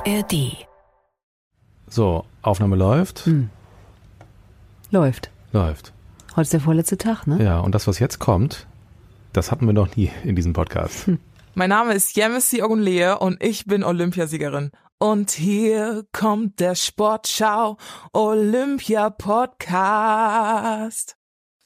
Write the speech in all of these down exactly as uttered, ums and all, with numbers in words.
A R D. So, Aufnahme läuft. Hm. Läuft. Läuft. Heute ist der vorletzte Tag, ne? Ja, und das, was jetzt kommt, das hatten wir noch nie in diesem Podcast. Hm. Mein Name ist Yemisi Ogunleye und ich bin Olympiasiegerin. Und hier kommt der Sportschau Olympia Podcast.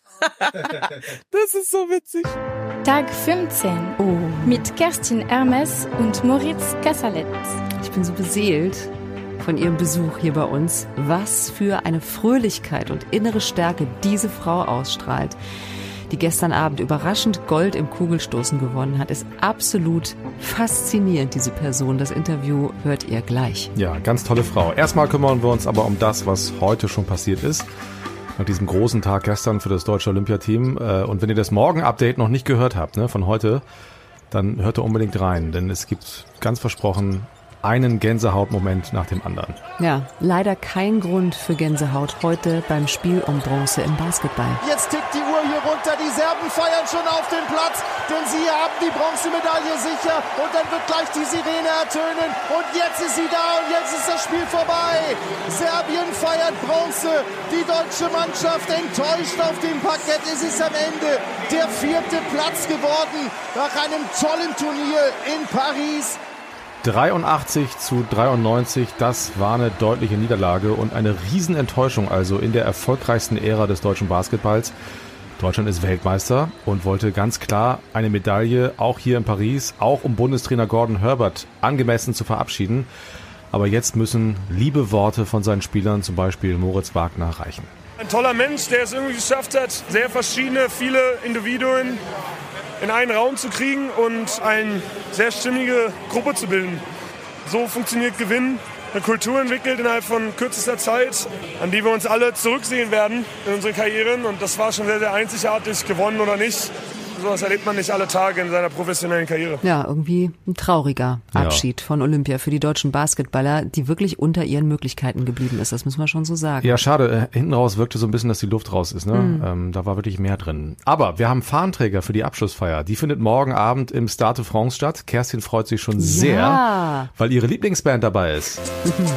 Das ist so witzig. Tag fünfzehn Oh. mit Kerstin Hermes und Moritz Kassalet. Ich bin so beseelt von ihrem Besuch hier bei uns. Was für eine Fröhlichkeit und innere Stärke diese Frau ausstrahlt, die gestern Abend überraschend Gold im Kugelstoßen gewonnen hat, ist absolut faszinierend, diese Person. Das Interview hört ihr gleich. Ja, ganz tolle Frau. Erstmal kümmern wir uns aber um das, was heute schon passiert ist. Nach diesem großen Tag gestern für das deutsche Olympiateam. Und wenn ihr das Morgen-Update noch nicht gehört habt, ne, von heute, dann hört ihr unbedingt rein. Denn es gibt, ganz versprochen, einen Gänsehautmoment nach dem anderen. Ja, leider kein Grund für Gänsehaut heute beim Spiel um Bronze im Basketball. Jetzt tickt die Uhr hier runter, die Serben feiern schon auf den Platz, denn sie haben die Bronzemedaille sicher und dann wird gleich die Sirene ertönen und jetzt ist sie da und jetzt ist das Spiel vorbei. Serbien feiert Bronze, die deutsche Mannschaft enttäuscht auf dem Parkett. Es ist am Ende der vierte Platz geworden nach einem tollen Turnier in Paris. dreiundachtzig zu dreiundneunzig, das war eine deutliche Niederlage und eine Riesenenttäuschung also in der erfolgreichsten Ära des deutschen Basketballs. Deutschland ist Weltmeister und wollte ganz klar eine Medaille, auch hier in Paris, auch um Bundestrainer Gordon Herbert angemessen zu verabschieden. Aber jetzt müssen liebe Worte von seinen Spielern, zum Beispiel Moritz Wagner, reichen. Ein toller Mensch, der es irgendwie geschafft hat, sehr verschiedene, viele Individuen in einen Raum zu kriegen und eine sehr stimmige Gruppe zu bilden. So funktioniert Gewinn, eine Kultur entwickelt innerhalb von kürzester Zeit, an die wir uns alle zurücksehen werden in unseren Karrieren. Und das war schon sehr, sehr einzigartig, gewonnen oder nicht. Sowas erlebt man nicht alle Tage in seiner professionellen Karriere. Ja, irgendwie ein trauriger Abschied ja. von Olympia für die deutschen Basketballer, die wirklich unter ihren Möglichkeiten geblieben ist. Das müssen wir schon so sagen. Ja, schade. Hinten raus wirkte so ein bisschen, dass die Luft raus ist. Ne? Mhm. Ähm, da war wirklich mehr drin. Aber wir haben Fahnenträger für die Abschlussfeier. Die findet morgen Abend im Stade de France statt. Kerstin freut sich schon sehr, ja. weil ihre Lieblingsband dabei ist. Mhm.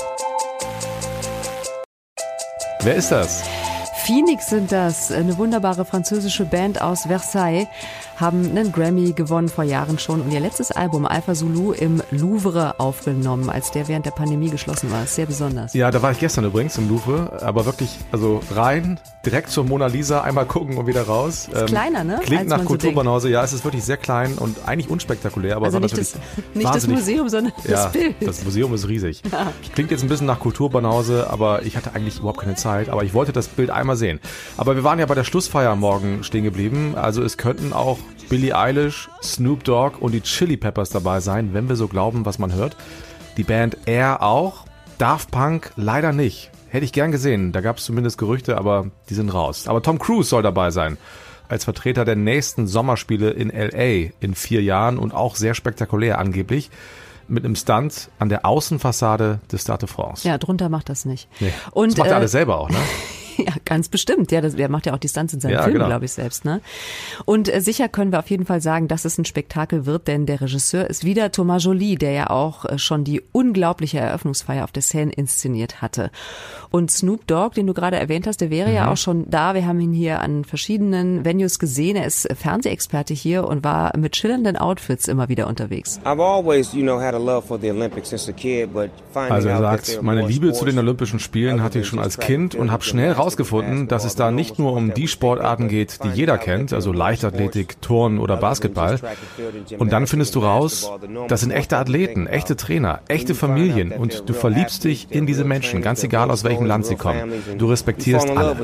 Wer ist das? Phoenix sind das, eine wunderbare französische Band aus Versailles, haben einen Grammy gewonnen vor Jahren schon und ihr letztes Album Alpha Zulu im Louvre aufgenommen, als der während der Pandemie geschlossen war. Sehr besonders. Ja, da war ich gestern übrigens im Louvre, aber wirklich, also rein, direkt zur Mona Lisa, einmal gucken und wieder raus. Ist ähm, kleiner, ne? Klingt als nach man Kulturbanause, so ja, es ist wirklich sehr klein und eigentlich unspektakulär, aber also war nicht natürlich das, nicht das Museum, sondern ja, das Bild. Das Museum ist riesig. Ja. Klingt jetzt ein bisschen nach Kulturbanause, aber ich hatte eigentlich überhaupt keine Zeit, aber ich wollte das Bild einmal sehen. Aber wir waren ja bei der Schlussfeier morgen stehen geblieben, also es könnten auch Billie Eilish, Snoop Dogg und die Chili Peppers dabei sein, wenn wir so glauben, was man hört. Die Band Air auch, Daft Punk leider nicht. Hätte ich gern gesehen, da gab es zumindest Gerüchte, aber die sind raus. Aber Tom Cruise soll dabei sein, als Vertreter der nächsten Sommerspiele in L A in vier Jahren und auch sehr spektakulär angeblich, mit einem Stunt an der Außenfassade des Stade de France. Ja, drunter macht das nicht. Nee. Und, das macht er äh, alles selber auch, ne? Ja, ganz bestimmt. Ja, das, der macht ja auch die Stunts in seinen ja, Filmen, genau. glaube ich, selbst. Ne? Und äh, sicher können wir auf jeden Fall sagen, dass es ein Spektakel wird, denn der Regisseur ist wieder Thomas Joly, der ja auch äh, schon die unglaubliche Eröffnungsfeier auf der Seine inszeniert hatte. Und Snoop Dogg, den du gerade erwähnt hast, der wäre mhm. ja auch schon da. Wir haben ihn hier an verschiedenen Venues gesehen. Er ist Fernsehexperte hier und war mit schillernden Outfits immer wieder unterwegs. I've always, you know, had a love for the Olympics since a kid, but finding also er out that sagt, there meine more Liebe zu den sports Olympischen Spielen hatte ich schon als Kind und habe schnell rausgefunden, dass es da nicht nur um die Sportarten geht, die jeder kennt, also Leichtathletik, Turnen oder Basketball. Und dann findest du raus, das sind echte Athleten, echte Trainer, echte Familien und du verliebst dich in diese Menschen, ganz egal aus welchem Land sie kommen. Du respektierst alle.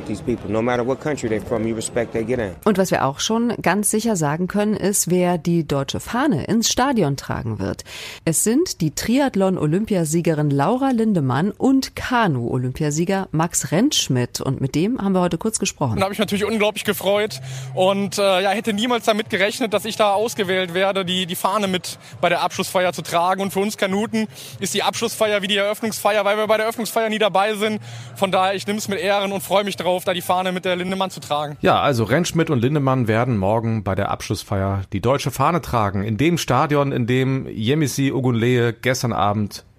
Und was wir auch schon ganz sicher sagen können, ist, wer die deutsche Fahne ins Stadion tragen wird. Es sind die Triathlon-Olympiasiegerin Laura Lindemann und Kanu-Olympiasieger Max Rentschmidt. Und mit dem haben wir heute kurz gesprochen. Da habe ich mich natürlich unglaublich gefreut und äh, ja, hätte niemals damit gerechnet, dass ich da ausgewählt werde, die, die Fahne mit bei der Abschlussfeier zu tragen. Und für uns Kanuten ist die Abschlussfeier wie die Eröffnungsfeier, weil wir bei der Eröffnungsfeier nie dabei sind. Von daher, ich nehme es mit Ehren und freue mich drauf, da die Fahne mit der Lindemann zu tragen. Ja, also Rentschmidt und Lindemann werden morgen bei der Abschlussfeier die deutsche Fahne tragen. In dem Stadion, in dem Yemisi Ogunleye gestern Abend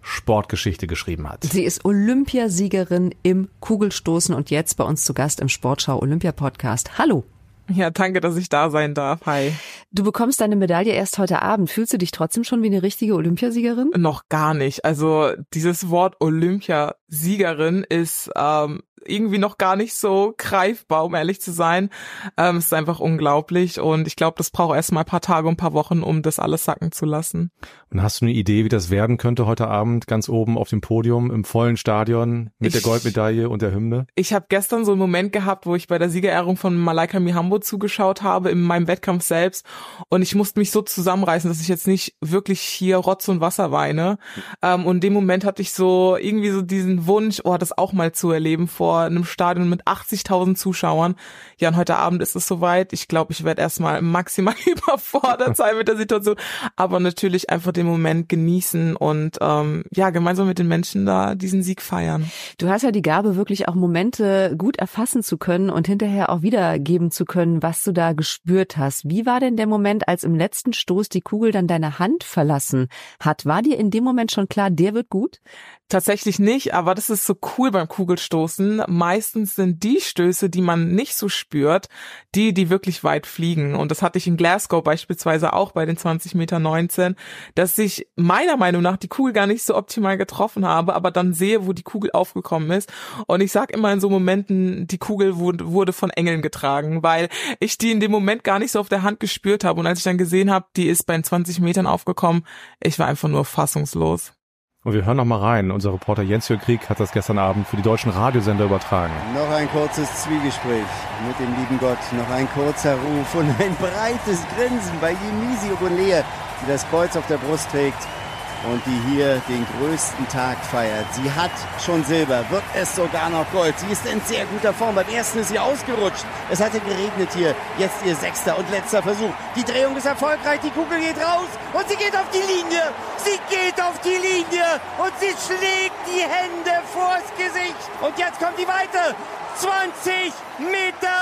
Sportgeschichte geschrieben hat. Sie ist Olympiasiegerin im Kugelstoßen und jetzt bei uns zu Gast im Sportschau Olympia Podcast. Hallo. Ja, danke, dass ich da sein darf. Hi. Du bekommst deine Medaille erst heute Abend. Fühlst du dich trotzdem schon wie eine richtige Olympiasiegerin? Noch gar nicht. Also dieses Wort Olympiasiegerin ist ähm, irgendwie noch gar nicht so greifbar, um ehrlich zu sein. Ähm, es ist einfach unglaublich und ich glaube, das braucht erst mal ein paar Tage und ein paar Wochen, um das alles sacken zu lassen. Und hast du eine Idee, wie das werden könnte heute Abend, ganz oben auf dem Podium im vollen Stadion mit ich, der Goldmedaille und der Hymne? Ich habe gestern so einen Moment gehabt, wo ich bei der Siegerehrung von Malaika Mihambo zugeschaut habe, in meinem Wettkampf selbst, und ich musste mich so zusammenreißen, dass ich jetzt nicht wirklich hier Rotz und Wasser weine. Ähm, und in dem Moment hatte ich so irgendwie so diesen Wunsch, oh, das auch mal zu erleben vor einem Stadion mit achtzigtausend Zuschauern. Ja, und heute Abend ist es soweit. Ich glaube, ich werde erstmal maximal überfordert sein mit der Situation, aber natürlich einfach den Moment genießen und ähm, ja, gemeinsam mit den Menschen da diesen Sieg feiern. Du hast ja die Gabe, wirklich auch Momente gut erfassen zu können und hinterher auch wiedergeben zu können, was du da gespürt hast. Wie war denn der Moment, als im letzten Stoß die Kugel dann deine Hand verlassen hat? War dir in dem Moment schon klar, der wird gut? Tatsächlich nicht, aber das ist so cool beim Kugelstoßen. Meistens sind die Stöße, die man nicht so spürt, die, die wirklich weit fliegen. Und das hatte ich in Glasgow beispielsweise auch bei den zwanzig Meter neunzehn, dass ich meiner Meinung nach die Kugel gar nicht so optimal getroffen habe, aber dann sehe, wo die Kugel aufgekommen ist. Und ich sag immer in so Momenten, die Kugel wurde von Engeln getragen, weil ich die in dem Moment gar nicht so auf der Hand gespürt habe. Und als ich dann gesehen habe, die ist bei den zwanzig Metern aufgekommen, ich war einfach nur fassungslos. Und wir hören noch mal rein. Unser Reporter Jens-Jörg Krieg hat das gestern Abend für die deutschen Radiosender übertragen. Noch ein kurzes Zwiegespräch mit dem lieben Gott. Noch ein kurzer Ruf und ein breites Grinsen bei Yemisi Ogunleye, die das Kreuz auf der Brust trägt und die hier den größten Tag feiert. Sie hat schon Silber, wird es sogar noch Gold. Sie ist in sehr guter Form. Beim ersten ist sie ausgerutscht. Es hatte geregnet hier. Jetzt ihr sechster und letzter Versuch. Die Drehung ist erfolgreich. Die Kugel geht raus und sie geht auf die Linie. Sie geht auf die Linie und sie schlägt die Hände vors Gesicht. Und jetzt kommt die weite. zwanzig Meter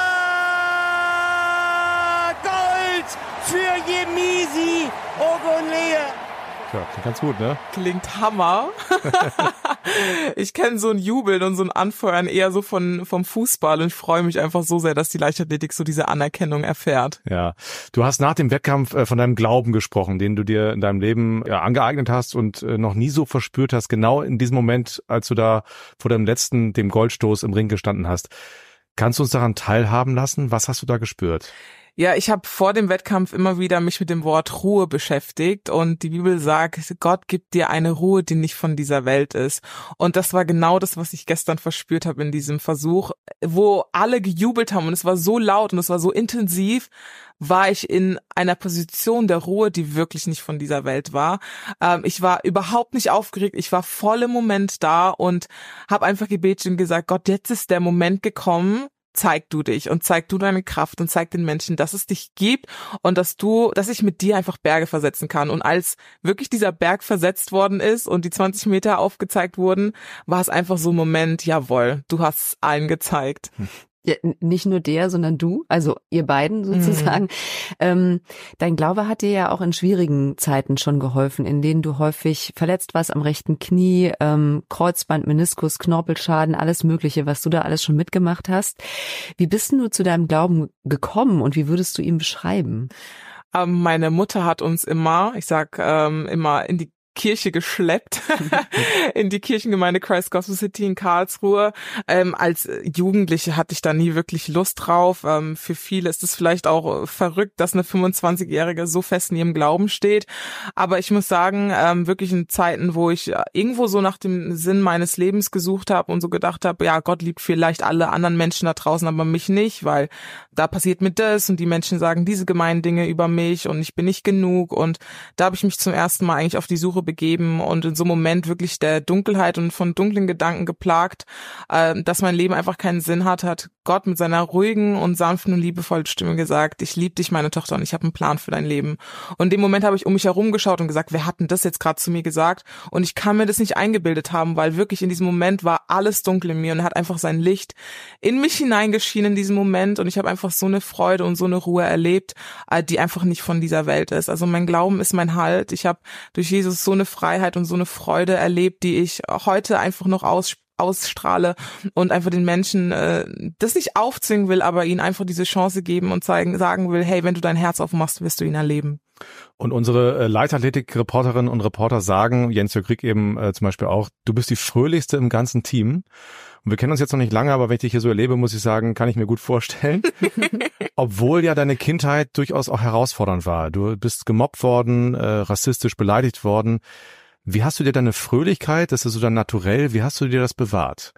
Gold für Yemisi Ogunleye. Ja, klingt ganz gut, ne? Klingt Hammer. Ich kenne so ein Jubeln und so ein Anfeuern eher so von vom Fußball und ich freue mich einfach so sehr, dass die Leichtathletik so diese Anerkennung erfährt. Ja, du hast nach dem Wettkampf äh, von deinem Glauben gesprochen, den du dir in deinem Leben ja, angeeignet hast und äh, noch nie so verspürt hast, genau in diesem Moment, als du da vor deinem letzten, dem Goldstoß im Ring gestanden hast. Kannst du uns daran teilhaben lassen? Was hast du da gespürt? Ja, ich habe vor dem Wettkampf immer wieder mich mit dem Wort Ruhe beschäftigt und die Bibel sagt, Gott gibt dir eine Ruhe, die nicht von dieser Welt ist. Und das war genau das, was ich gestern verspürt habe in diesem Versuch, wo alle gejubelt haben und es war so laut und es war so intensiv, war ich in einer Position der Ruhe, die wirklich nicht von dieser Welt war. Ähm, ich war überhaupt nicht aufgeregt, ich war voll im Moment da und habe einfach gebetet und gesagt, Gott, jetzt ist der Moment gekommen, zeig du dich und zeig du deine Kraft und zeig den Menschen, dass es dich gibt und dass du, dass ich mit dir einfach Berge versetzen kann. Und als wirklich dieser Berg versetzt worden ist und die zwanzig Meter aufgezeigt wurden, war es einfach so ein Moment, jawohl, du hast es allen gezeigt. Hm. Ja, nicht nur der, sondern du, also ihr beiden sozusagen. Mhm. Ähm, dein Glaube hat dir ja auch in schwierigen Zeiten schon geholfen, in denen du häufig verletzt warst am rechten Knie, ähm, Kreuzband, Meniskus, Knorpelschaden, alles Mögliche, was du da alles schon mitgemacht hast. Wie bist denn du zu deinem Glauben gekommen und wie würdest du ihn beschreiben? Ähm, meine Mutter hat uns immer, ich sag ähm, immer in die Kirche geschleppt, in die Kirchengemeinde Christ Gospel City in Karlsruhe. Ähm, als Jugendliche hatte ich da nie wirklich Lust drauf. Ähm, für viele ist es vielleicht auch verrückt, dass eine fünfundzwanzigjährige so fest in ihrem Glauben steht. Aber ich muss sagen, ähm, wirklich in Zeiten, wo ich irgendwo so nach dem Sinn meines Lebens gesucht habe und so gedacht habe, ja, Gott liebt vielleicht alle anderen Menschen da draußen, aber mich nicht, weil da passiert mir das und die Menschen sagen diese gemeinen Dinge über mich und ich bin nicht genug. Und da habe ich mich zum ersten Mal eigentlich auf die Suche begeben und in so einem Moment wirklich der Dunkelheit und von dunklen Gedanken geplagt, äh, dass mein Leben einfach keinen Sinn hat, hat Gott mit seiner ruhigen und sanften und liebevollen Stimme gesagt, ich liebe dich, meine Tochter, und ich habe einen Plan für dein Leben. Und in dem Moment habe ich um mich herum geschaut und gesagt, wer hat denn das jetzt gerade zu mir gesagt? Und ich kann mir das nicht eingebildet haben, weil wirklich in diesem Moment war alles dunkel in mir und er hat einfach sein Licht in mich hineingeschienen in diesem Moment und ich habe einfach so eine Freude und so eine Ruhe erlebt, äh, die einfach nicht von dieser Welt ist. Also mein Glauben ist mein Halt. Ich habe durch Jesus so eine Freiheit und so eine Freude erlebt, die ich heute einfach noch aus, ausstrahle und einfach den Menschen äh, das nicht aufzwingen will, aber ihnen einfach diese Chance geben und zeigen, sagen will, hey, wenn du dein Herz aufmachst, wirst du ihn erleben. Und unsere äh, Leichtathletik-Reporterinnen und Reporter sagen, Jens-Jörg Krieg eben äh, zum Beispiel auch, du bist die fröhlichste im ganzen Team. Und wir kennen uns jetzt noch nicht lange, aber wenn ich dich hier so erlebe, muss ich sagen, kann ich mir gut vorstellen. Obwohl ja deine Kindheit durchaus auch herausfordernd war. Du bist gemobbt worden, äh, rassistisch beleidigt worden. Wie hast du dir deine Fröhlichkeit, das ist so dein Naturell, wie hast du dir das bewahrt?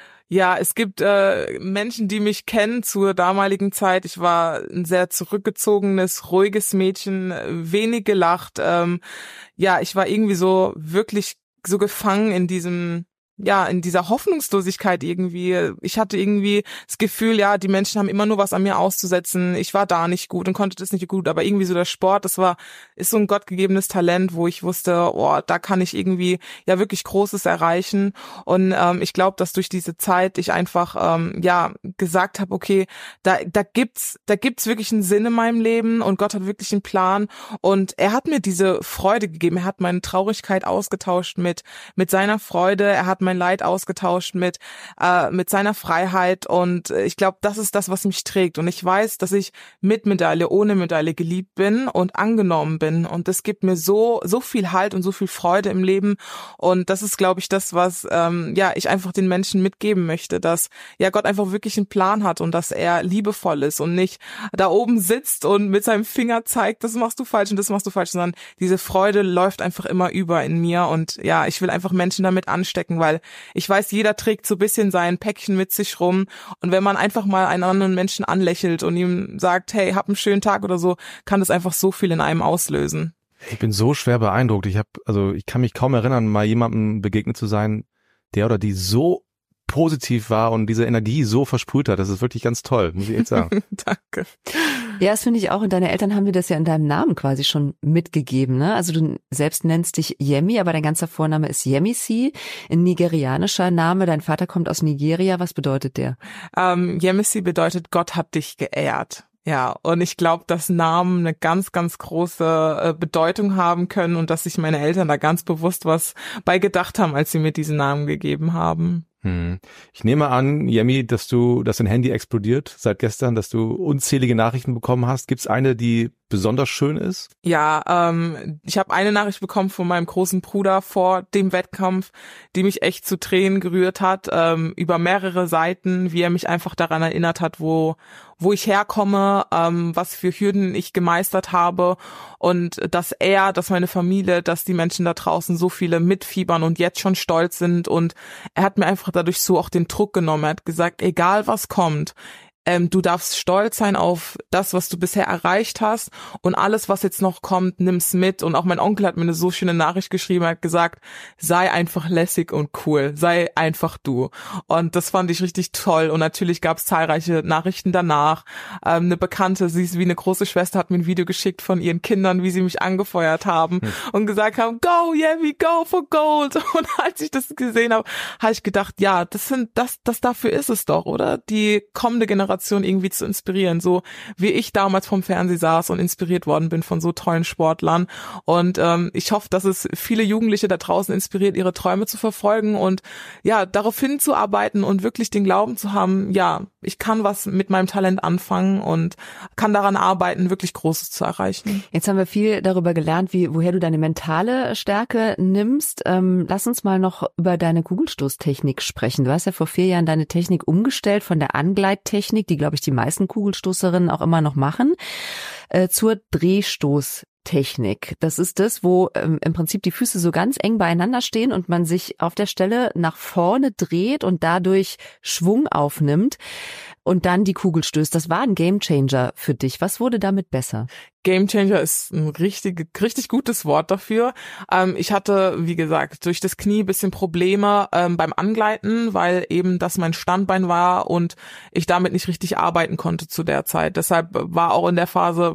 Ja, es gibt äh, Menschen, die mich kennen zur damaligen Zeit. Ich war ein sehr zurückgezogenes, ruhiges Mädchen, wenig gelacht. Ähm, ja, ich war irgendwie so wirklich so gefangen in diesem, ja, in dieser Hoffnungslosigkeit irgendwie. Ich hatte irgendwie das Gefühl, ja, die Menschen haben immer nur was an mir auszusetzen. Ich war da nicht gut und konnte das nicht gut, aber irgendwie so der Sport, das war, ist so ein gottgegebenes Talent, wo ich wusste, oh, da kann ich irgendwie ja wirklich Großes erreichen. Und ähm, ich glaube, dass durch diese Zeit ich einfach ähm, ja gesagt habe, okay, da da gibt's da gibt's wirklich einen Sinn in meinem Leben und Gott hat wirklich einen Plan und er hat mir diese Freude gegeben. Er hat meine Traurigkeit ausgetauscht mit mit seiner Freude. Er hat mein Leid ausgetauscht mit äh, mit seiner Freiheit und ich glaube, das ist das, was mich trägt und ich weiß, dass ich mit Medaille, ohne Medaille geliebt bin und angenommen bin und das gibt mir so so viel Halt und so viel Freude im Leben und das ist, glaube ich, das, was ähm, ja ich einfach den Menschen mitgeben möchte, dass ja Gott einfach wirklich einen Plan hat und dass er liebevoll ist und nicht da oben sitzt und mit seinem Finger zeigt, das machst du falsch und das machst du falsch, sondern diese Freude läuft einfach immer über in mir und ja, ich will einfach Menschen damit anstecken, weil ich weiß, jeder trägt so ein bisschen sein Päckchen mit sich rum und wenn man einfach mal einen anderen Menschen anlächelt und ihm sagt, hey, hab einen schönen Tag oder so, kann das einfach so viel in einem auslösen. Ich bin so schwer beeindruckt. Ich habe, also ich kann mich kaum erinnern, mal jemandem begegnet zu sein, der oder die so positiv war und diese Energie so versprüht hat. Das ist wirklich ganz toll, muss ich echt sagen. Danke. Ja, das finde ich auch. Und deine Eltern haben dir das ja in deinem Namen quasi schon mitgegeben, ne? Also du selbst nennst dich Yemi, aber dein ganzer Vorname ist Yemisi, ein nigerianischer Name. Dein Vater kommt aus Nigeria. Was bedeutet der? Ähm, Yemisi bedeutet, Gott hat dich geehrt. Ja, und ich glaube, dass Namen eine ganz, ganz große äh, Bedeutung haben können und dass sich meine Eltern da ganz bewusst was bei gedacht haben, als sie mir diesen Namen gegeben haben. Hm. Ich nehme an, Yemi, dass du, dass dein Handy explodiert seit gestern, dass du unzählige Nachrichten bekommen hast. Gibt's eine, die besonders schön ist? Ja, ähm, ich habe eine Nachricht bekommen von meinem großen Bruder vor dem Wettkampf, die mich echt zu Tränen gerührt hat, ähm, über mehrere Seiten, wie er mich einfach daran erinnert hat, wo wo ich herkomme, ähm, was für Hürden ich gemeistert habe und dass er, dass meine Familie, dass die Menschen da draußen so viele mitfiebern und jetzt schon stolz sind und er hat mir einfach dadurch so auch den Druck genommen. Er hat gesagt, egal was kommt, Ähm, du darfst stolz sein auf das, was du bisher erreicht hast und alles, was jetzt noch kommt, nimm's mit. Und auch mein Onkel hat mir eine so schöne Nachricht geschrieben, er hat gesagt, sei einfach lässig und cool, sei einfach du. Und das fand ich richtig toll. Und natürlich gab's zahlreiche Nachrichten danach. Ähm, eine Bekannte, sie ist wie eine große Schwester, hat mir ein Video geschickt von ihren Kindern, wie sie mich angefeuert haben hm. und gesagt haben, go, Yemi, go for gold. Und als ich das gesehen habe, habe ich gedacht, ja, das sind, das, das dafür ist es doch, oder? Die kommende Generation irgendwie zu inspirieren, so wie ich damals vom Fernsehen saß und inspiriert worden bin von so tollen Sportlern und ähm, ich hoffe, dass es viele Jugendliche da draußen inspiriert, ihre Träume zu verfolgen und ja, darauf hinzuarbeiten und wirklich den Glauben zu haben, ja, ich kann was mit meinem Talent anfangen und kann daran arbeiten, wirklich Großes zu erreichen. Jetzt haben wir viel darüber gelernt, wie woher du deine mentale Stärke nimmst. Ähm, lass uns mal noch über deine Kugelstoßtechnik sprechen. Du hast ja vor vier Jahren deine Technik umgestellt von der Angleittechnik, die, glaube ich, die meisten Kugelstoßerinnen auch immer noch machen, äh, zur Drehstoßtechnik. Das ist das, wo ähm, im Prinzip die Füße so ganz eng beieinander stehen und man sich auf der Stelle nach vorne dreht und dadurch Schwung aufnimmt und dann die Kugel stößt. Das war ein Gamechanger für dich. Was wurde damit besser? Gamechanger ist ein richtig, richtig gutes Wort dafür. Ähm, ich hatte, wie gesagt, durch das Knie ein bisschen Probleme ähm, beim Angleiten, weil eben das mein Standbein war und ich damit nicht richtig arbeiten konnte zu der Zeit. Deshalb war auch in der Phase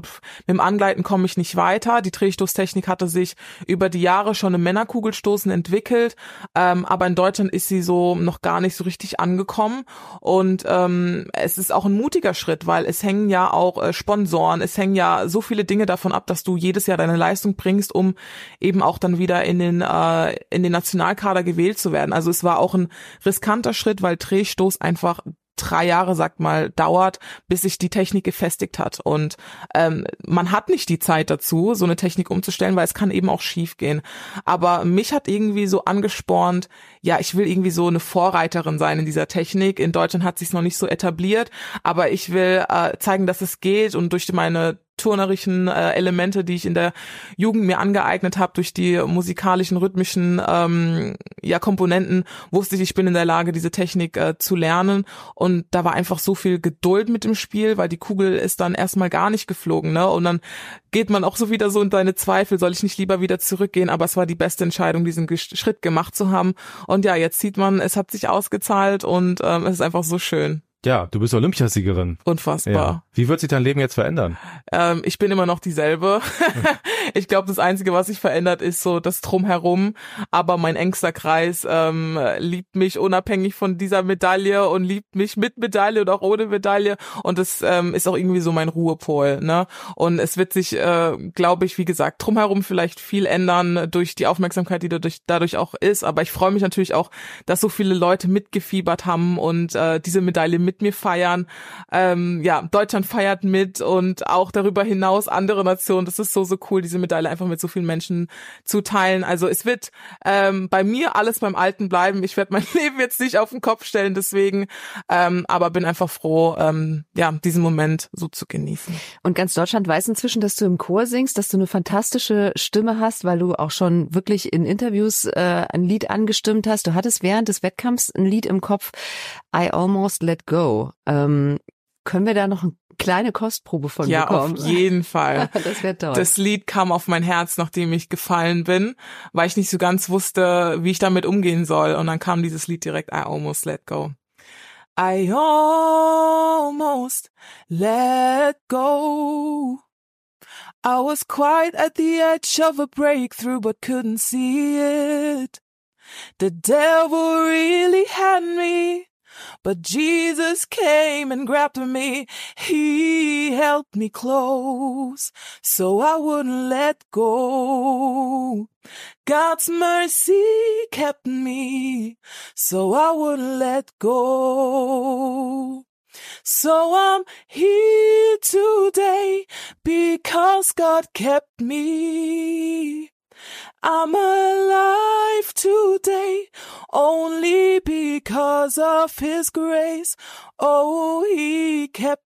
pff, mit dem Angleiten komme ich nicht weiter. Die Drehstoßtechnik hatte sich über die Jahre schon im Männerkugelstoßen entwickelt, ähm, aber in Deutschland ist sie so noch gar nicht so richtig angekommen und ähm, es ist auch ein mutiger Schritt, weil es hängen ja auch äh, Sponsoren, es hängen ja so viele Dinge davon ab, dass du jedes Jahr deine Leistung bringst, um eben auch dann wieder in den äh, in den Nationalkader gewählt zu werden. Also es war auch ein riskanter Schritt, weil Drehstoß einfach drei Jahre, sagt mal, dauert, bis sich die Technik gefestigt hat. Und ähm, man hat nicht die Zeit dazu, so eine Technik umzustellen, weil es kann eben auch schief gehen. Aber mich hat irgendwie so angespornt, ja, ich will irgendwie so eine Vorreiterin sein in dieser Technik. In Deutschland hat sich's noch nicht so etabliert, aber ich will äh, zeigen, dass es geht und durch meine turnerischen äh, Elemente, die ich in der Jugend mir angeeignet habe, durch die musikalischen, rhythmischen ähm, ja Komponenten, wusste ich, ich bin in der Lage, diese Technik äh, zu lernen. Und da war einfach so viel Geduld mit dem Spiel, weil die Kugel ist dann erstmal gar nicht geflogen, ne? Und dann geht man auch so wieder so in deine Zweifel, soll ich nicht lieber wieder zurückgehen? Aber es war die beste Entscheidung, diesen G- Schritt gemacht zu haben. Und ja, jetzt sieht man, es hat sich ausgezahlt und ähm, es ist einfach so schön. Ja, du bist Olympiasiegerin. Unfassbar. Ja. Wie wird sich dein Leben jetzt verändern? Ähm, ich bin immer noch dieselbe. Ich glaube, das Einzige, was sich verändert, ist so das Drumherum. Aber mein engster Kreis ähm, liebt mich unabhängig von dieser Medaille und liebt mich mit Medaille und auch ohne Medaille. Und das ähm, ist auch irgendwie so mein Ruhepol, ne? Und es wird sich, äh, glaube ich, wie gesagt, drumherum vielleicht viel ändern durch die Aufmerksamkeit, die dadurch, dadurch auch ist. Aber ich freue mich natürlich auch, dass so viele Leute mitgefiebert haben und äh, diese Medaille mit mir feiern. Ähm, ja, Deutschland feiert mit und auch darüber hinaus andere Nationen. Das ist so, so cool, diese Medaille einfach mit so vielen Menschen zu teilen. Also es wird ähm, bei mir alles beim Alten bleiben. Ich werde mein Leben jetzt nicht auf den Kopf stellen, deswegen, ähm, aber bin einfach froh, ähm, ja, diesen Moment so zu genießen. Und ganz Deutschland weiß inzwischen, dass du im Chor singst, dass du eine fantastische Stimme hast, weil du auch schon wirklich in Interviews äh, ein Lied angestimmt hast. Du hattest während des Wettkampfs ein Lied im Kopf, I Almost Let Go. Ähm, können wir da noch eine kleine Kostprobe von ja, bekommen? Ja, auf jeden Fall. Das wäre toll. Das Lied kam auf mein Herz, nachdem ich gefallen bin, weil ich nicht so ganz wusste, wie ich damit umgehen soll. Und dann kam dieses Lied direkt, I Almost Let Go. I almost let go. I was quite at the edge of a breakthrough, but couldn't see it. The devil really had me. But Jesus came and grabbed me. He held me close so I wouldn't let go. God's mercy kept me so I wouldn't let go. So I'm here today because God kept me. I'm alive today only because of His grace. Oh, He kept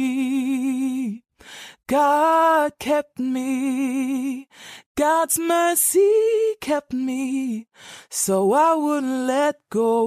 me. God kept me. God's mercy kept me so I wouldn't let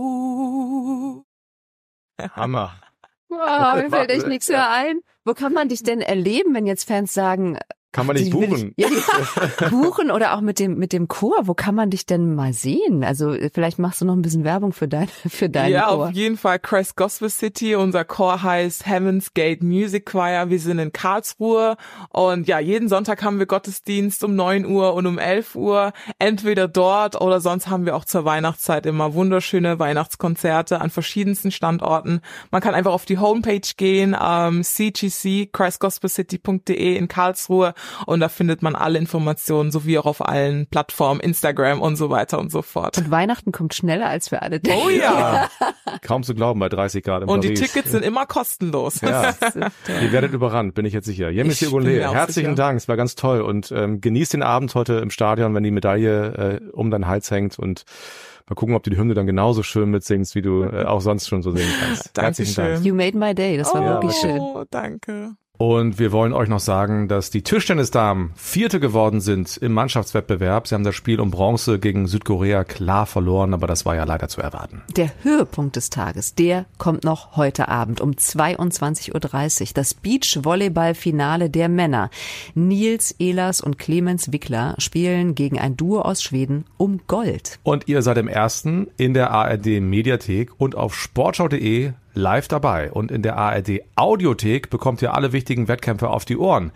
go. Hammer. Wow, mir fällt echt nichts mehr ein. Wo kann man dich denn erleben, wenn jetzt Fans sagen, kann man dich buchen? Ich, ja, die, buchen oder auch mit dem mit dem Chor. Wo kann man dich denn mal sehen? Also vielleicht machst du noch ein bisschen Werbung für dein für deinen ja, Chor. Ja, auf jeden Fall Christ Gospel City. Unser Chor heißt Heaven's Gate Music Choir. Wir sind in Karlsruhe und ja, jeden Sonntag haben wir Gottesdienst um neun Uhr und um elf Uhr. Entweder dort oder sonst haben wir auch zur Weihnachtszeit immer wunderschöne Weihnachtskonzerte an verschiedensten Standorten. Man kann einfach auf die Homepage gehen, ähm, c g c christ gospel city punkt d e in Karlsruhe. Und da findet man alle Informationen, sowie auch auf allen Plattformen, Instagram und so weiter und so fort. Und Weihnachten kommt schneller, als wir alle denken. Oh ja! Kaum zu glauben bei dreißig Grad in und Paris. Und die Tickets sind immer kostenlos. Ja, ihr werdet überrannt, bin ich jetzt sicher. Yemis Ugoleh, herzlichen Dank, es war ganz toll. Und ähm, genießt den Abend heute im Stadion, wenn die Medaille äh, um deinen Hals hängt. Und mal gucken, ob du die Hymne dann genauso schön mitsingst, wie du äh, auch sonst schon so singen kannst. Herzlichen Dank. You made my day, das war oh, wirklich schön. Oh, danke. Und wir wollen euch noch sagen, dass die Tischtennisdamen Vierte geworden sind im Mannschaftswettbewerb. Sie haben das Spiel um Bronze gegen Südkorea klar verloren, aber das war ja leider zu erwarten. Der Höhepunkt des Tages, der kommt noch heute Abend um zweiundzwanzig Uhr dreißig. Das Beachvolleyball-Finale der Männer. Nils Ehlers und Clemens Wickler spielen gegen ein Duo aus Schweden um Gold. Und ihr seid im ersten in der A R D-Mediathek und auf sportschau punkt de live dabei. Und in der A R D-Audiothek bekommt ihr alle wichtigen Wettkämpfe auf die Ohren.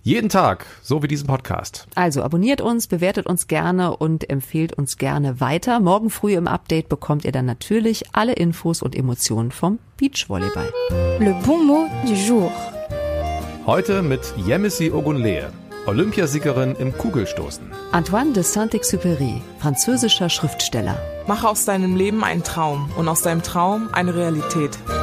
Jeden Tag, so wie diesen Podcast. Also abonniert uns, bewertet uns gerne und empfehlt uns gerne weiter. Morgen früh im Update bekommt ihr dann natürlich alle Infos und Emotionen vom Beachvolleyball. Le bon mot du jour. Heute mit Yemisi Ogunleye, Olympiasiegerin im Kugelstoßen. Antoine de Saint-Exupéry, französischer Schriftsteller. Mache aus deinem Leben einen Traum und aus deinem Traum eine Realität.